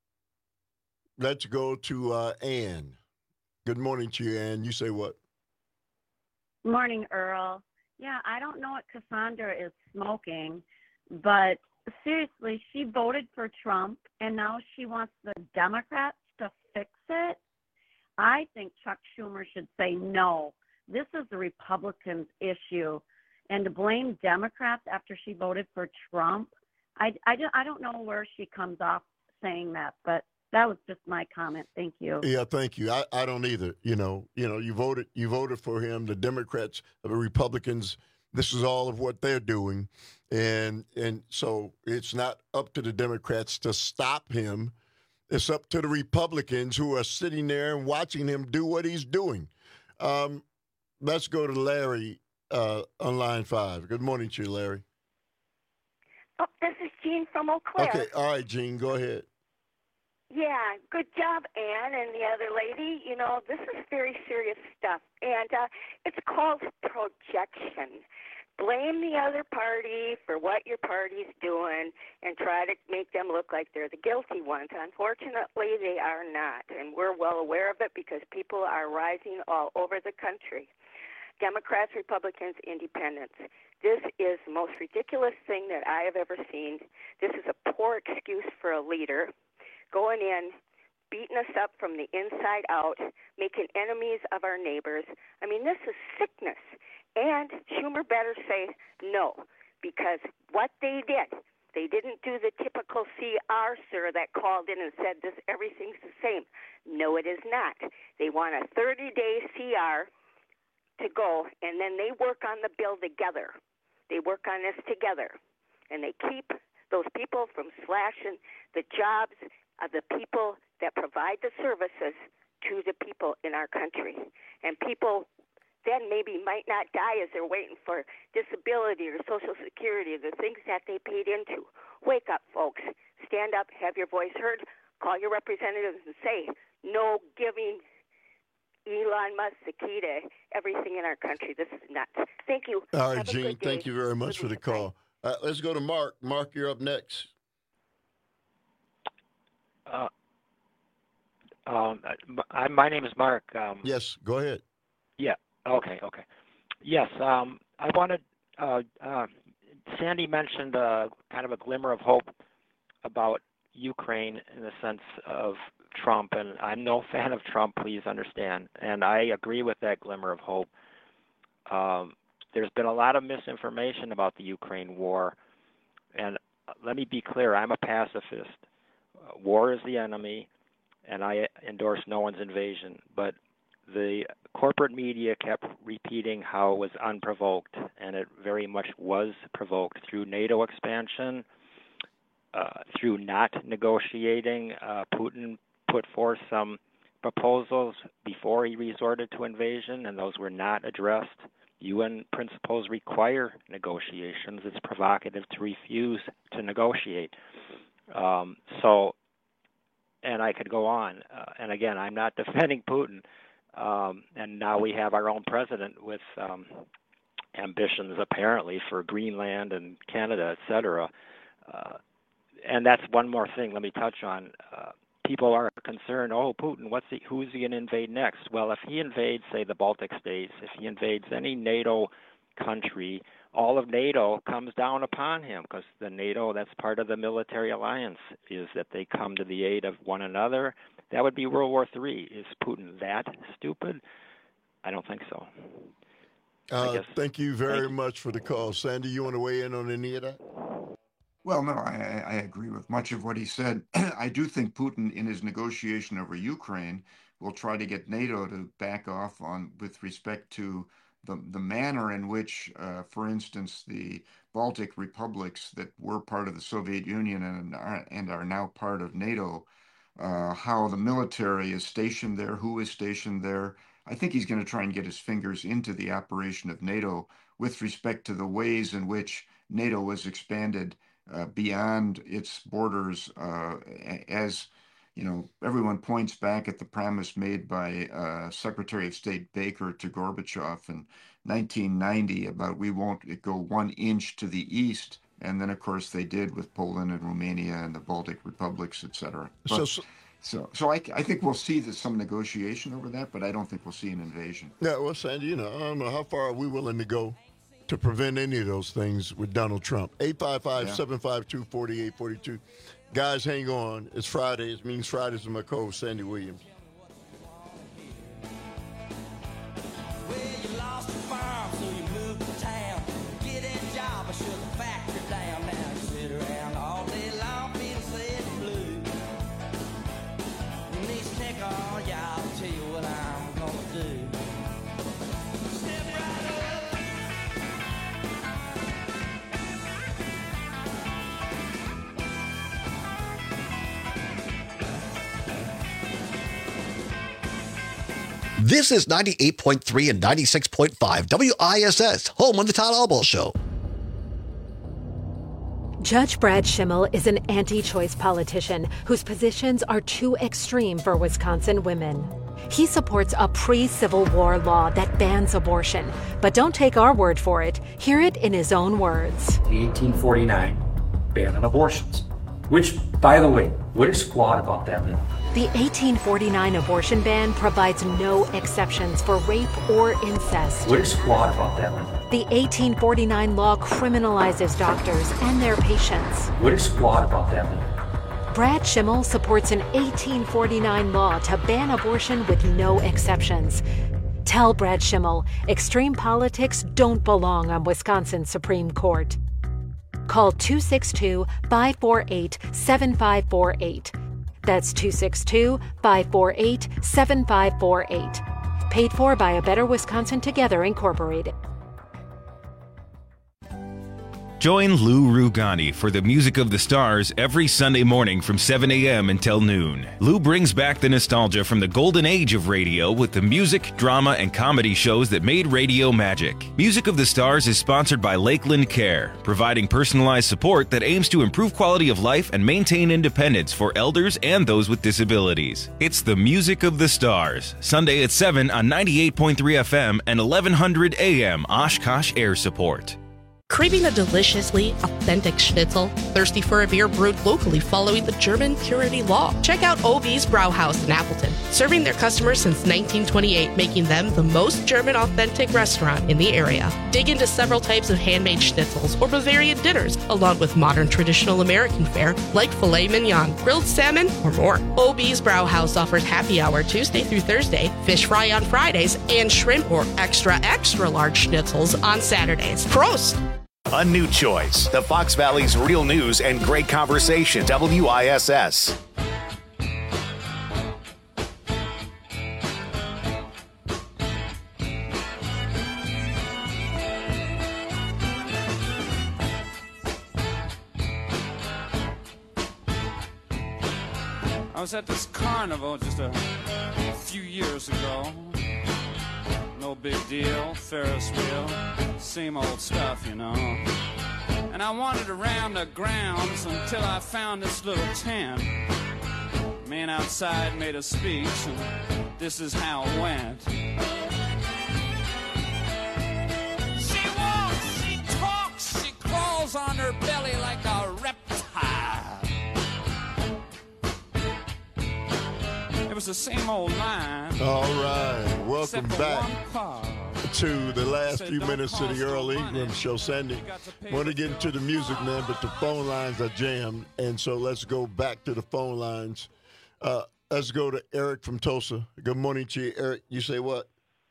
let's go to uh, Ann. Good morning to you, Ann. You say what? Morning, Earl. Yeah, I don't know what Cassandra is smoking, but seriously, she voted for Trump, and now she wants the Democrats to fix it. I think Chuck Schumer should say no. This is the Republicans' issue, and to blame Democrats after she voted for Trump, I, I, I don't know where she comes off saying that, but that was just my comment. Thank you. Yeah, thank you. I, I don't either. You know, you know, you voted you voted for him. The Democrats, the Republicans, this is all of what they're doing, and and so it's not up to the Democrats to stop him. It's up to the Republicans who are sitting there and watching him do what he's doing. Um, let's go to Larry uh, on line five. Good morning to you, Larry. Oh, this is Jean from Eau Claire. Okay, all right, Jean, go ahead. Yeah, good job, Ann and the other lady. You know, this is very serious stuff, and uh, it's called projection. Blame the other party for what your party's doing and try to make them look like they're the guilty ones. Unfortunately, they are not, and we're well aware of it because people are rising all over the country. Democrats, Republicans, Independents. This is the most ridiculous thing that I have ever seen. This is a poor excuse for a leader going in, beating us up from the inside out, making enemies of our neighbors. I mean, this is sickness. And Schumer better say no, because what they did, they didn't do the typical C R, sir, that called in and said this everything's the same. No, it is not. They want a thirty-day C R to go, and then they work on the bill together. They work on this together, and they keep those people from slashing the jobs of the people that provide the services to the people in our country. And people then maybe might not die as they're waiting for disability or Social Security, the things that they paid into. Wake up, folks. Stand up, have your voice heard, call your representatives and say, no giving Elon Musk the key to everything in our country. This is nuts. Thank you. All right, Have a Gene, good day. thank you very much for the call. Uh, let's go to Mark. Mark, you're up next. Uh, um, I, my name is Mark. Um, yes, go ahead. Yeah. Okay. Okay. Yes. Um, I wanted. Uh, uh, Sandy mentioned uh, kind of a glimmer of hope about Ukraine in the sense of Trump, and I'm no fan of Trump. Please understand, and I agree with that glimmer of hope. Um, there's been a lot of misinformation about the Ukraine war, and let me be clear: I'm a pacifist. Uh, war is the enemy, and I endorse no one's invasion. But the corporate media kept repeating how it was unprovoked, and it very much was provoked through NATO expansion, uh, through not negotiating. Uh, Putin put forth some proposals before he resorted to invasion, and those were not addressed. U N principles require negotiations. It's provocative to refuse to negotiate. Um, so, and I could go on. Uh, and again, I'm not defending Putin. Um, and now we have our own president with um, ambitions, apparently, for Greenland and Canada, et cetera. Uh, and that's one more thing let me touch on. Uh, people are concerned, oh, Putin, what's he, who's he going to invade next? Well, if he invades, say, the Baltic states, if he invades any NATO country, all of NATO comes down upon him because the NATO, that's part of the military alliance, is that they come to the aid of one another. That would be World War Three. Is Putin that stupid? I don't think so. Uh, thank you very thank much you. for the call. Sandy, you want to weigh in on any of that? Well, no, I, I agree with much of what he said. I do think Putin, in his negotiation over Ukraine, will try to get NATO to back off on with respect to the, the manner in which, uh, for instance, the Baltic republics that were part of the Soviet Union and are, and are now part of NATO, uh, how the military is stationed there, who is stationed there. I think he's going to try and get his fingers into the operation of NATO with respect to the ways in which NATO was expanded uh, beyond its borders, uh, as you know, everyone points back at the promise made by uh, Secretary of State Baker to Gorbachev in nineteen ninety about we won't go one inch to the east. And then, of course, they did with Poland and Romania and the Baltic republics, et cetera. But, so, so, so I, I think we'll see this, some negotiation over that, but I don't think we'll see an invasion. Yeah, well, Sandy, you know, I don't know how far are we willing to go to prevent any of those things with Donald Trump. eight five five, seven five two, four eight four two. Guys, hang on. It's Friday. It means Fridays with my co-host, Sandy Williams. This is ninety-eight point three and ninety-six point five W I S S, home of the Todd Albaugh Show. Judge Brad Schimmel is an anti-choice politician whose positions are too extreme for Wisconsin women. He supports a pre-Civil War law that bans abortion. But don't take our word for it. Hear it in his own words. The eighteen forty-nine ban on abortions. Which, by the way, what is squat about that law? The eighteen forty-nine abortion ban provides no exceptions for rape or incest. What is squat about that law? The eighteen forty-nine law criminalizes doctors and their patients. What is squat about that law? Brad Schimmel supports an eighteen forty-nine law to ban abortion with no exceptions. Tell Brad Schimmel extreme politics don't belong on Wisconsin's Supreme Court. Call two six two, five four eight, seven five four eight. That's two six two, five four eight, seven five four eight. Paid for by A Better Wisconsin Together, Incorporated. Join Lou Rugani for the Music of the Stars every Sunday morning from seven a.m. until noon. Lou brings back the nostalgia from the golden age of radio with the music, drama, and comedy shows that made radio magic. Music of the Stars is sponsored by Lakeland Care, providing personalized support that aims to improve quality of life and maintain independence for elders and those with disabilities. It's the Music of the Stars, Sunday at seven on ninety-eight point three F M and eleven hundred A M Oshkosh Air Support. Craving a deliciously authentic schnitzel? Thirsty for a beer brewed locally following the German purity law? Check out O B's Brauhaus in Appleton, serving their customers since nineteen twenty-eight, making them the most German authentic restaurant in the area. Dig into several types of handmade schnitzels or Bavarian dinners, along with modern traditional American fare like filet mignon, grilled salmon, or more. O B's Brauhaus offers happy hour Tuesday through Thursday, fish fry on Fridays, and shrimp or extra extra large schnitzels on Saturdays. Prost! A new choice. The Fox Valley's real news and great conversation. W I S S. I was at this carnival just a few years ago. No big deal, Ferris wheel, same old stuff, you know. And I wandered around the grounds until I found this little tent. Man outside made a speech, and this is how it went. She walks, she talks, she crawls on her belly like a reptile. It was the same old line. All right. Welcome back to the last few minutes of the Earl Ingram Show. Sandy, want to get into the music, man, but the phone lines are jammed. And so let's go back to the phone lines. Uh, let's go to Eric from Tulsa. Good morning to you, Eric. You say what?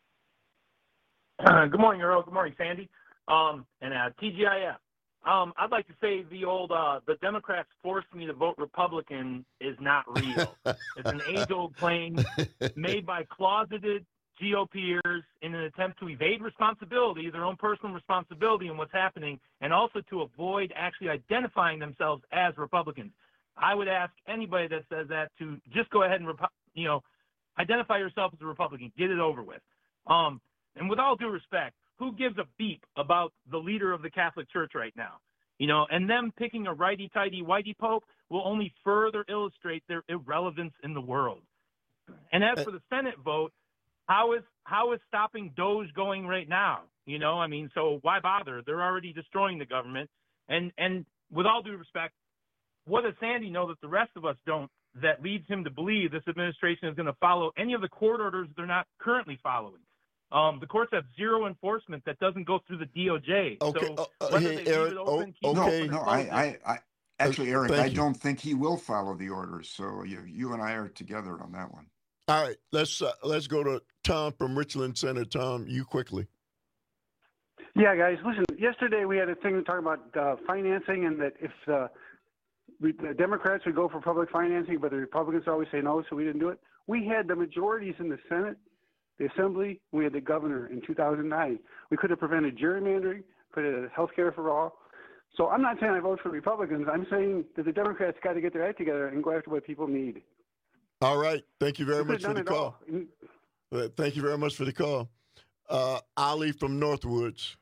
Uh, good morning, Earl. Good morning, Sandy. Um, and uh, T G I F. Um, I'd like to say the old, uh, the Democrats forced me to vote Republican is not real. It's an age-old claim made by closeted GOPers in an attempt to evade responsibility, their own personal responsibility in what's happening, and also to avoid actually identifying themselves as Republicans. I would ask anybody that says that to just go ahead and, you know, identify yourself as a Republican. Get it over with. Um, and with all due respect, who gives a beep about the leader of the Catholic Church right now? You know, and them picking a righty-tighty whitey pope will only further illustrate their irrelevance in the world. And as for the Senate vote, how is how is stopping Doge going right now? You know, I mean, so why bother? They're already destroying the government. And and with all due respect, what does Sandy know that the rest of us don't that leads him to believe this administration is going to follow any of the court orders they're not currently following? Um, the courts have zero enforcement that doesn't go through the D O J. Okay, So uh, whether hey, they leave Eric, it open, oh, keep it okay. open, No, or I, close I, it. I actually, Eric, Thank I you. don't think he will follow the orders. So you, you and I are together on that one. All right, let's uh, let's go to Tom from Richland Center. Tom, you quickly. Yeah, guys, listen, yesterday we had a thing to talk about uh, financing and that if uh, we, the Democrats would go for public financing, but the Republicans always say no, so we didn't do it. We had the majorities in the Senate, the Assembly, we had the governor in two thousand nine. We could have prevented gerrymandering, could have health care for all. So I'm not saying I vote for Republicans. I'm saying that the Democrats got to get their act together and go after what people need. All right. Thank you very We much could have for the done it call. all. Well, thank you very much for the call. Uh, Ali from Northwoods.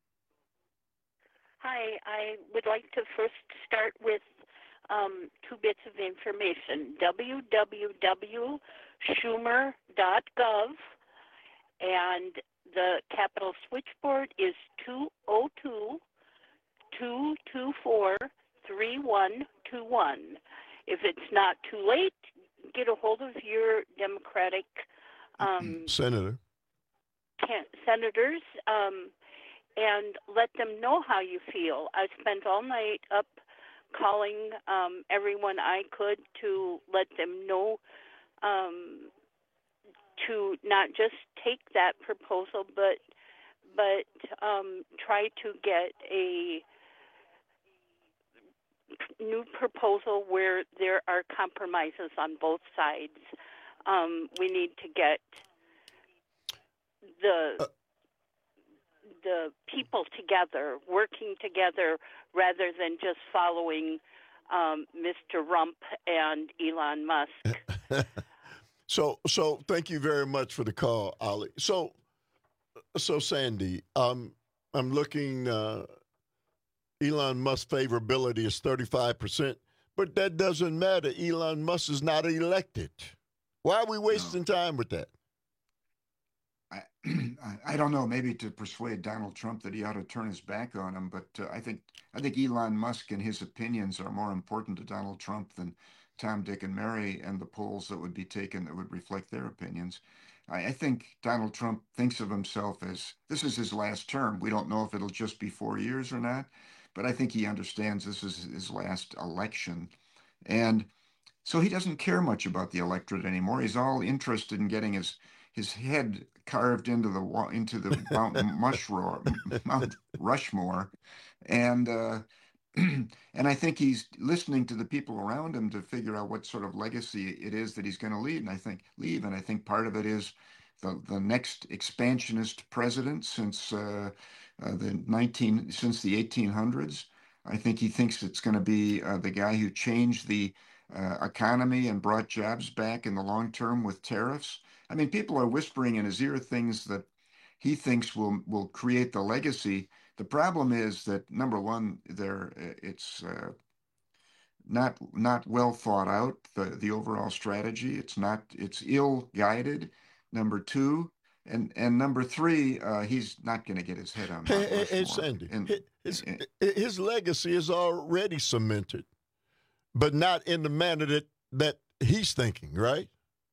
Hi, I would like to first start with um, two bits of information. w w w dot schumer dot gov, and the Capitol switchboard is two oh two, two two four, three one two one. If it's not too late, get a hold of your Democratic um, Senator. can- senators um, and let them know how you feel. I spent all night up calling um, everyone I could to let them know um, to not just take that proposal, but but um, try to get a new proposal where there are compromises on both sides. Um, we need to get the the people together, working together, rather than just following um, Mister Rump and Elon Musk. So, so thank you very much for the call, Ali. So, so Sandy, um, I'm looking. Uh, Elon Musk's favorability is thirty-five percent, but that doesn't matter. Elon Musk is not elected. Why are we wasting no. time with that? I, I don't know. Maybe to persuade Donald Trump that he ought to turn his back on him, but uh, I think I think Elon Musk and his opinions are more important to Donald Trump than Tom, Dick, and Mary and the polls that would be taken that would reflect their opinions. I, I think Donald Trump thinks of himself as this is his last term. We don't know if it'll just be four years or not, but I think he understands this is his last election. And so he doesn't care much about the electorate anymore. He's all interested in getting his his head carved into the into the Mount Mushroor, Mount Rushmore, and uh, and I think he's listening to the people around him to figure out what sort of legacy it is that he's going to leave. And I think leave, and I think part of it is the the next expansionist president since uh, uh, the nineteen since the eighteen hundreds. I think he thinks it's going to be uh, the guy who changed the uh, economy and brought jobs back in the long term with tariffs. I mean, people are whispering in his ear things that he thinks will will create the legacy. The problem is that number one, there it's uh, not not well thought out. The the overall strategy, it's not it's ill guided. Number two, and and number three, uh, he's not going to get his head on. Hey, hey, hey Sandy, and, his and, his legacy is already cemented, but not in the manner that that he's thinking, right?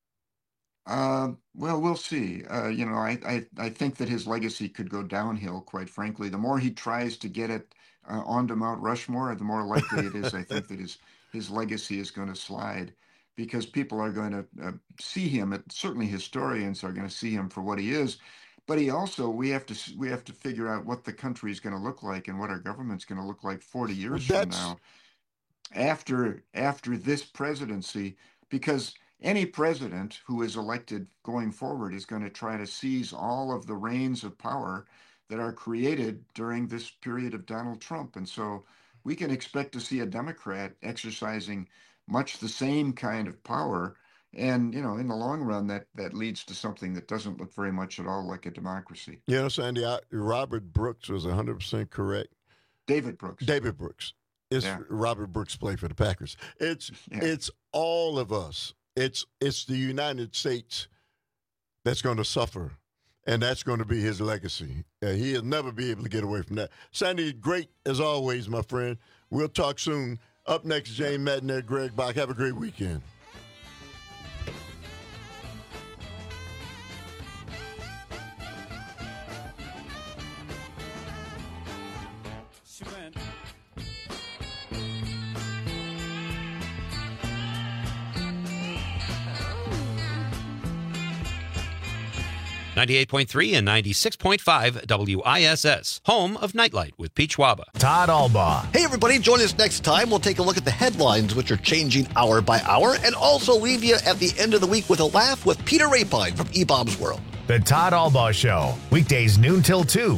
Uh, well, we'll see. Uh, you know, I, I, I think that his legacy could go downhill, quite frankly. The more he tries to get it uh, onto Mount Rushmore, the more likely it is, I think, that his, his legacy is going to slide because people are going to uh, see him. It, certainly historians are going to see him for what he is. But he also, we have to we have to figure out what the country is going to look like and what our government's going to look like forty years well, from now after after this presidency, because any president who is elected going forward is going to try to seize all of the reins of power that are created during this period of Donald Trump. And so we can expect to see a Democrat exercising much the same kind of power. And, you know, in the long run, that, that leads to something that doesn't look very much at all like a democracy. You know, Sandy, I, Robert Brooks was one hundred percent correct. David Brooks. David Brooks. It's yeah. Robert Brooks played for the Packers. It's yeah. It's all of us. It's it's the United States that's going to suffer, and that's going to be his legacy. Uh, he'll never be able to get away from that. Sandy, great as always, my friend. We'll talk soon. Up next, Jane Madden, Greg Bach. Have a great weekend. She went. ninety-eight point three and ninety-six point five W I S S, home of Nightlight with Pete Schwaba. Todd Albaugh. Hey, everybody, join us next time. We'll take a look at the headlines, which are changing hour by hour, and also leave you at the end of the week with a laugh with Peter Rapine from E-Bombs World. The Todd Albaugh Show, weekdays noon till two.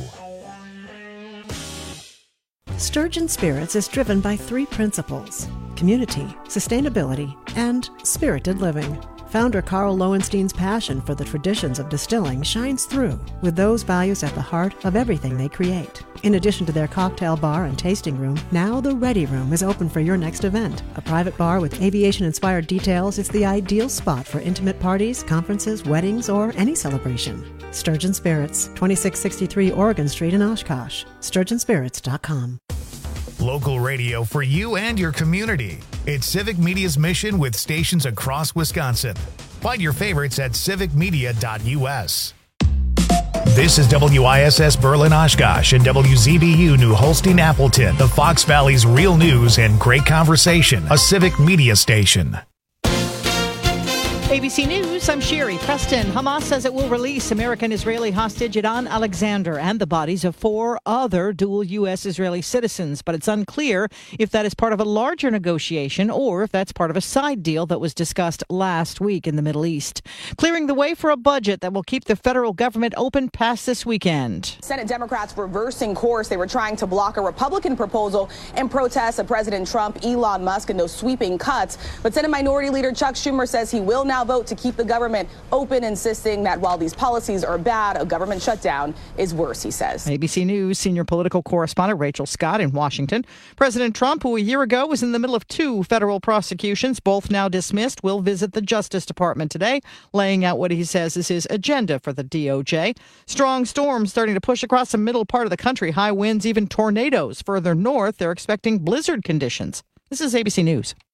Sturgeon Spirits is driven by three principles: community, sustainability, and spirited living. Founder Carl Lowenstein's passion for the traditions of distilling shines through, with those values at the heart of everything they create. In addition to their cocktail bar and tasting room, now the Ready Room is open for your next event. A private bar with aviation-inspired details is the ideal spot for intimate parties, conferences, weddings, or any celebration. Sturgeon Spirits, twenty-six sixty-three Oregon Street in Oshkosh. sturgeon spirits dot com. Local radio for you and your community. It's Civic Media's mission with stations across Wisconsin. Find your favorites at civic media dot u s. This is W I S S Berlin Oshkosh and W Z B U New Holstein Appleton, the Fox Valley's real news and great conversation, a Civic Media station. A B C News, I'm Sherry Preston. Hamas says it will release American-Israeli hostage Idan Alexander and the bodies of four other dual U S Israeli citizens, but it's unclear if that is part of a larger negotiation or if that's part of a side deal that was discussed last week in the Middle East. Clearing the way for a budget that will keep the federal government open past this weekend. Senate Democrats reversing course. They were trying to block a Republican proposal in protest of President Trump, Elon Musk, and those sweeping cuts. But Senate Minority Leader Chuck Schumer says he will now vote to keep the government open, insisting that while these policies are bad, a government shutdown is worse, he says. A B C News senior political correspondent Rachel Scott in Washington. President Trump, who a year ago was in the middle of two federal prosecutions, both now dismissed, will visit the Justice Department today, laying out what he says is his agenda for the D O J. Strong storms starting to push across the middle part of the country. High winds, even tornadoes. Further north, they're expecting blizzard conditions. This is A B C News.